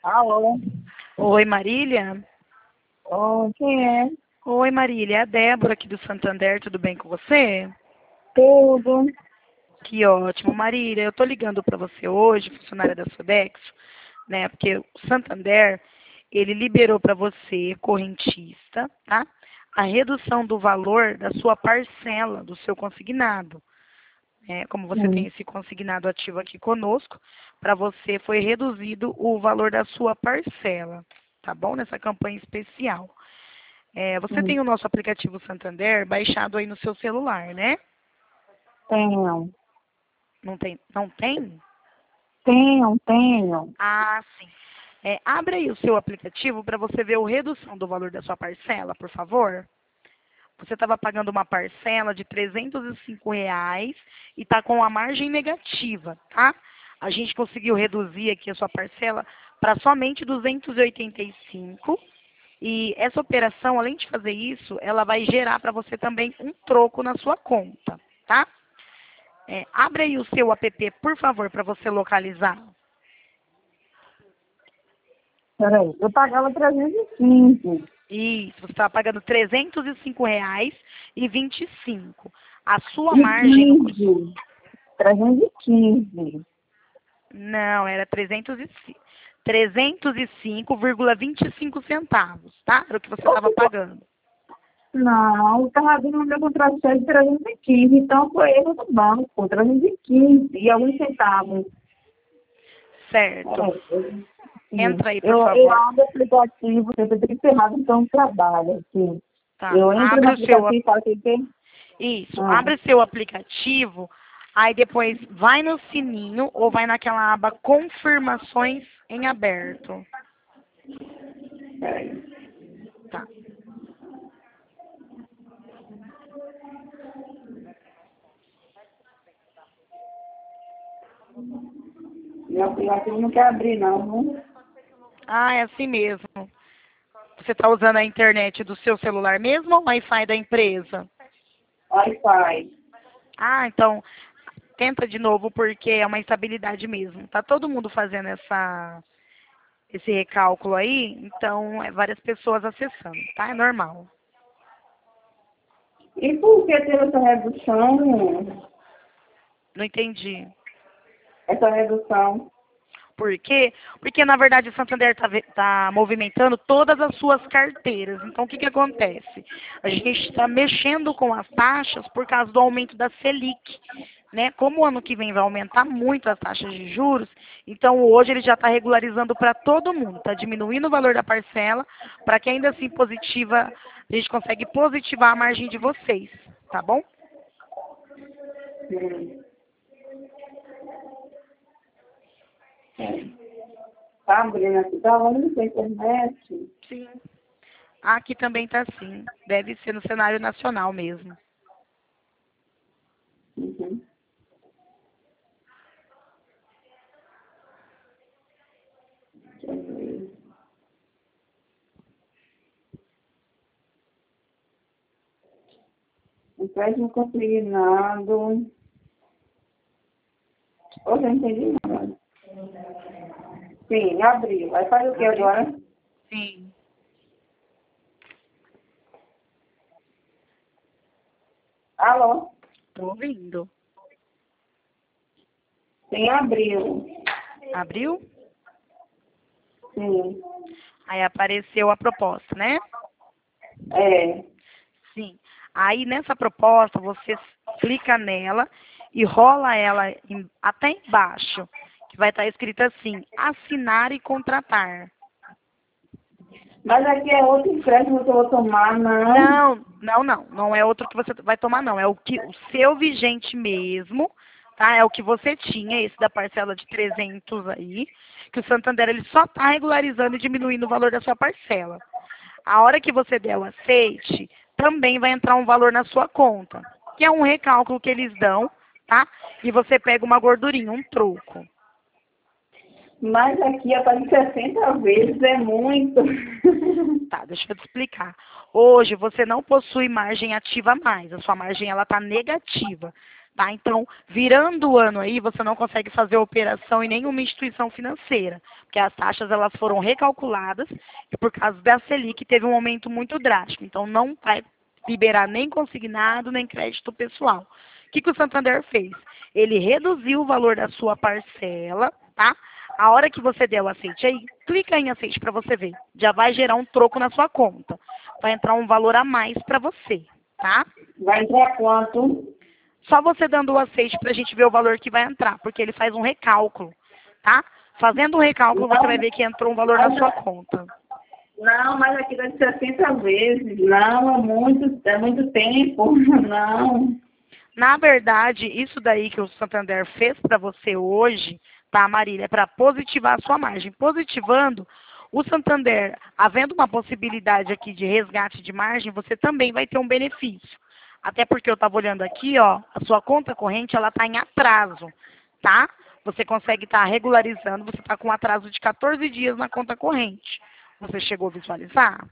Alô? Oi, Marília? Oh, quem é? Oi, Marília. É a Débora aqui do Santander. Tudo bem com você? Tudo. Que ótimo. Marília, eu tô ligando para você hoje, funcionária da Sodexo, né? Porque o Santander, ele liberou para você, correntista, tá? A redução do valor da sua parcela, do seu consignado. Como você tem Sim. esse consignado ativo aqui conosco, para você foi reduzido o valor da sua parcela, tá bom? Nessa campanha especial. Você tem Sim. o nosso aplicativo Santander baixado aí no seu celular, né? Tenho. Não tem? Não tem? Tenho. Ah, sim. Abre aí o seu aplicativo para você ver a redução do valor da sua parcela, por favor. Você estava pagando uma parcela de R$ 305 e está com a margem negativa, tá? A gente conseguiu reduzir aqui a sua parcela para somente 285. E essa operação, além de fazer isso, ela vai gerar para você também um troco na sua conta, tá? Abre aí o seu app, por favor, para você localizar. Peraí, eu pagava 315. Isso, você está pagando R$ 305,25. A sua E margem no... 15. 315. Não, era 305,25 tá? Era o que você estava pagando. Não, estava vindo no meu contrato de 315. Então foi erro do banco. 315 e alguns centavos. Certo. Peraí. Sim. Entra aí, por Eu favor. abro o aplicativo, eu tenho que encerrar então o trabalho aqui. Tá. Eu entro no Abre o seu... aplicativo e falo que Isso, ah, abre seu aplicativo, aí depois vai no sininho ou vai naquela aba confirmações em aberto. Tá. meu aplicativo não quer abrir não, né? Ah, é assim mesmo. Você está usando a internet do seu celular mesmo ou o Wi-Fi da empresa? Wi-Fi. Ah, então tenta de novo porque é uma instabilidade mesmo. Tá todo mundo fazendo esse recálculo aí, então várias pessoas acessando, tá? É normal. E por que teve essa redução? Não entendi. Essa redução? Por quê? Porque, na verdade, o Santander está movimentando todas as suas carteiras. Então, o que acontece? A gente está mexendo com as taxas por causa do aumento da Selic. Né? Como o ano que vem vai aumentar muito as taxas de juros, então hoje ele já está regularizando para todo mundo. Está diminuindo o valor da parcela, para que ainda assim a gente consegue positivar a margem de vocês. Tá bom? Hum. Tá abrindo aqui, tá onde na internet? Sim. Aqui também está assim. Deve ser no cenário nacional mesmo. Uhum. Deixa eu ver. Empréstimo consignado. Hoje eu não entendi nada. Sim, abriu. Vai fazer o que Abriu? agora? Sim. Alô? Estou ouvindo. Sim, abriu. Abriu? Sim. Aí apareceu a proposta, né? É. Sim. Aí nessa proposta você clica nela e rola ela até embaixo, que vai estar escrito assim: assinar e contratar. Mas aqui é outro empréstimo que eu vou tomar, não. Não é outro que você vai tomar, não. É o seu vigente mesmo, tá? É o que você tinha, esse da parcela de 300 aí, que o Santander ele só está regularizando e diminuindo o valor da sua parcela. A hora que você der o aceite, também vai entrar um valor na sua conta, que é um recálculo que eles dão, tá? E você pega uma gordurinha, um troco. Mas aqui aparece 60 vezes, é muito. Tá, deixa eu te explicar. Hoje você não possui margem ativa mais, a sua margem ela tá negativa. Tá? Então, virando o ano aí, você não consegue fazer operação em nenhuma instituição financeira, porque as taxas elas foram recalculadas e por causa da Selic teve um aumento muito drástico. Então, não vai liberar nem consignado, nem crédito pessoal. O que o Santander fez? Ele reduziu o valor da sua parcela, tá? A hora que você der o aceite aí, clica em aceite para você ver. Já vai gerar um troco na sua conta. Vai entrar um valor a mais para você, tá? Vai entrar quanto? Só você dando o aceite para a gente ver o valor que vai entrar, porque ele faz um recálculo, tá? Fazendo o recálculo, você vai ver que entrou um valor na sua conta. Não, mas aqui dá de 60 vezes. Não, é muito tempo. Não. Na verdade, isso daí que o Santander fez para você hoje, tá, Marília, é para positivar a sua margem. Positivando, o Santander, havendo uma possibilidade aqui de resgate de margem, você também vai ter um benefício. Até porque eu estava olhando aqui, ó, a sua conta corrente, ela está em atraso, tá? Você consegue estar regularizando, você está com um atraso de 14 dias na conta corrente. Você chegou a visualizar?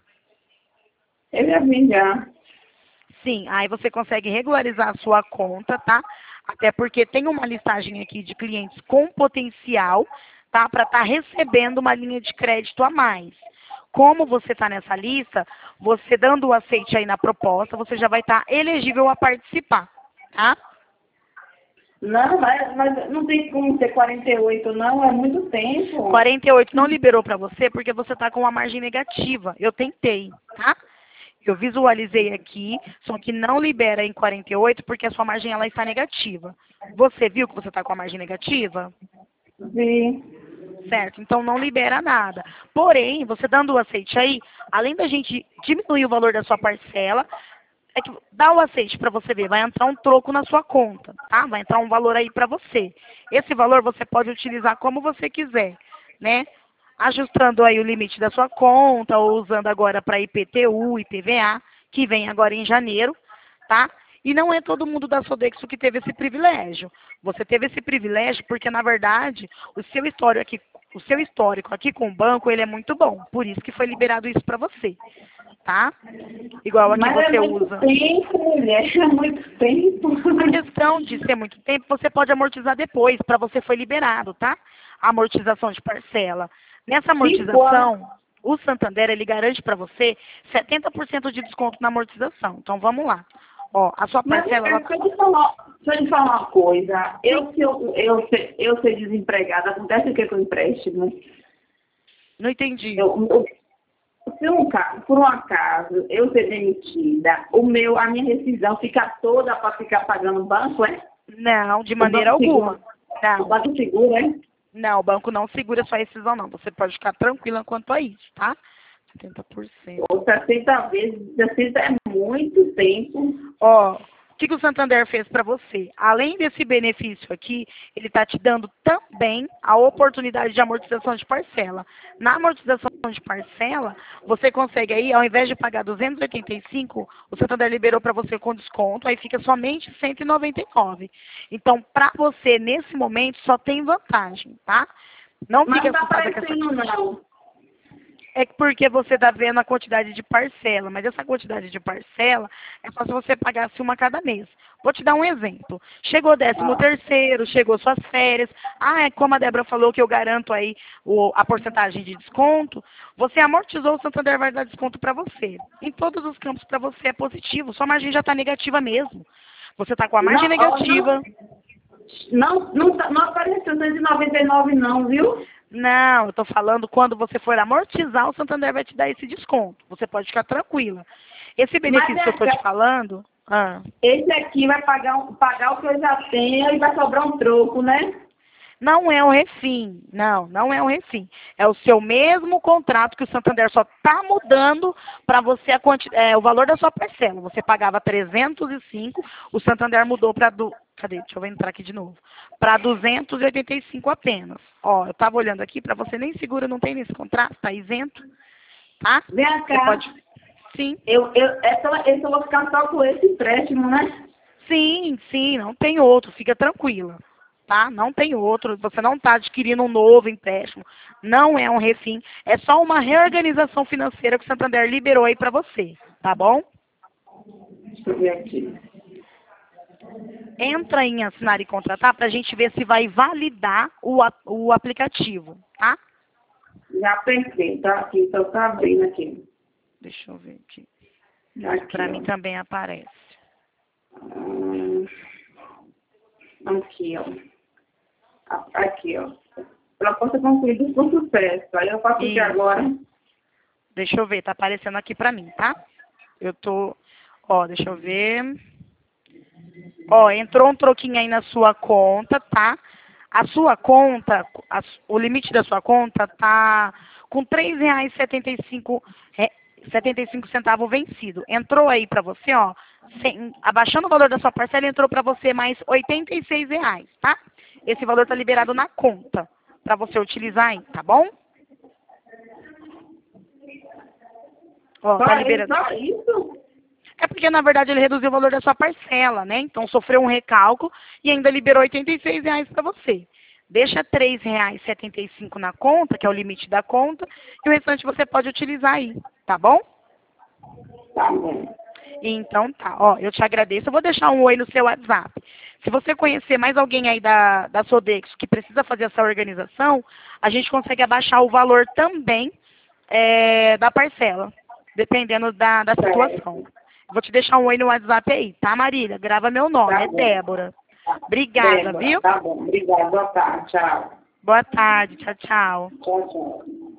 Eu já vi já. Sim, aí você consegue regularizar a sua conta, tá? Até porque tem uma listagem aqui de clientes com potencial, tá? Para estar recebendo uma linha de crédito a mais. Como você está nessa lista, você dando o aceite aí na proposta, você já vai estar elegível a participar, tá? Não, mas não tem como ser 48, não. É muito tempo. 48 não liberou para você porque você está com uma margem negativa. Eu tentei, tá? Eu visualizei aqui, só que não libera em 48 porque a sua margem ela está negativa. Você viu que você está com a margem negativa? Vi. Certo, então não libera nada. Porém, você dando o aceite aí, além da gente diminuir o valor da sua parcela, é que dá o aceite para você ver, vai entrar um troco na sua conta, tá? Vai entrar um valor aí para você. Esse valor você pode utilizar como você quiser, né? Ajustando aí o limite da sua conta, ou usando agora para IPTU, IPVA, que vem agora em janeiro, tá? E não é todo mundo da Sodexo que teve esse privilégio. Você teve esse privilégio porque, na verdade, o seu histórico aqui com o banco, ele é muito bom. Por isso que foi liberado isso para você, tá? Igual aqui Mas você é muito usa. tempo, mulher. É muito tempo. A questão de ser muito tempo, você pode amortizar depois, para você foi liberado, tá? A amortização de parcela. Nessa 5 anos. amortização, o Santander, ele garante para você 70% de desconto na amortização. Então, vamos lá. Ó, a sua Mas parcela... Ela... deixa eu te falar uma coisa. Eu ser desempregada, acontece o que com o empréstimo? Não entendi. Se por um acaso eu ser demitida, a minha rescisão fica toda para ficar pagando o banco, é? Não, de maneira alguma. O banco segura, é? Não, o banco não segura sua rescisão, não. Você pode ficar tranquila quanto a isso, tá? 70%. Ou 60 vezes, 60 é muito tempo. Ó, o que o Santander fez para você? Além desse benefício aqui, ele está te dando também a oportunidade de amortização de parcela. Na amortização de parcela, você consegue aí, ao invés de pagar 285, o Santander liberou para você com desconto, aí fica somente 199. Então, para você, nesse momento, só tem vantagem, tá? Não Mas fica não tá assustada com essa... aparecendo, não. É porque você está vendo a quantidade de parcela, mas essa quantidade de parcela é só se você pagasse uma cada mês. Vou te dar um exemplo. Chegou 13º, chegou suas férias. Ah, é como a Débora falou que eu garanto aí a porcentagem de desconto. Você amortizou, o Santander vai dar desconto para você. Em todos os campos para você é positivo. Sua margem já está negativa mesmo. Você está com a margem negativa. Não apareceu 199 não, viu? Não, eu estou falando quando você for amortizar, o Santander vai te dar esse desconto. Você pode ficar tranquila. Esse benefício que eu estou te falando... Esse aqui vai pagar o que eu já tenho e vai sobrar um troco, né? Não é um refim. Não é um refim. É o seu mesmo contrato que o Santander só está mudando para você o valor da sua parcela. Você pagava 305, o Santander mudou para... Cadê? Deixa eu entrar aqui de novo. Para 285 apenas. Ó, eu estava olhando aqui, para você nem seguro não tem nesse contrato, está isento. Tá? Vem cá. Sim. Eu vou ficar só com esse empréstimo, né? Sim, não tem outro, fica tranquila. Tá? Não tem outro, você não está adquirindo um novo empréstimo. Não é um refim, é só uma reorganização financeira que o Santander liberou aí para você. Tá bom? Deixa eu ver aqui. Entra em assinar e contratar para a gente ver se vai validar o aplicativo, tá? Já apertei, tá aqui, então tá abrindo aqui. Deixa eu ver aqui. Aqui, Para ó. mim também aparece. Aqui, ó. Aqui, ó. Proposta concluída com sucesso. Aí eu faço o que Isso. agora? Deixa eu ver, tá aparecendo aqui pra mim, tá? Eu tô... Ó, deixa eu ver. Ó, entrou um troquinho aí na sua conta, tá? A sua conta, o limite da sua conta tá com R$ 3,75 vencido. Entrou aí pra você, ó, abaixando o valor da sua parcela, entrou pra você mais R$ 86, tá? Esse valor tá liberado na conta pra você utilizar aí, tá bom? Ó, tá liberado. Só isso? É porque, na verdade, ele reduziu o valor da sua parcela, né? Então, sofreu um recálculo e ainda liberou R$ 86 para você. Deixa R$ 3,75 na conta, que é o limite da conta, e o restante você pode utilizar aí, tá bom? Tá bom. Então, tá. Ó, eu te agradeço. Eu vou deixar um oi no seu WhatsApp. Se você conhecer mais alguém aí da Sodexo que precisa fazer essa organização, a gente consegue abaixar o valor também da parcela, dependendo da situação. Vou te deixar um oi no WhatsApp aí, tá, Marília? Grava meu nome, Tá é bom. Débora. Obrigada, Débora, viu? tá bom. Obrigada. Boa tarde. Tchau. Boa tarde, tchau, tchau. Tchau, tchau.